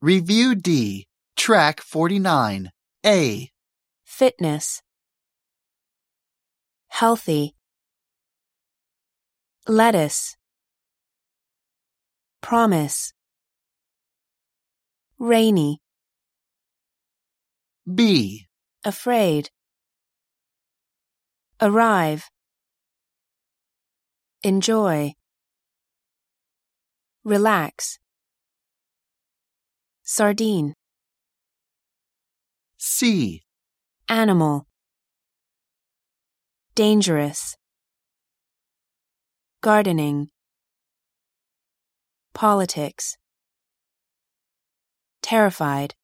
Review D. Track 49. A. Fitness. Healthy. Lettuce. Promise. Rainy. B. Afraid. Arrive. Enjoy. Relax. Sardine. C. Animal. Dangerous. Gardening. Politics. Terrified.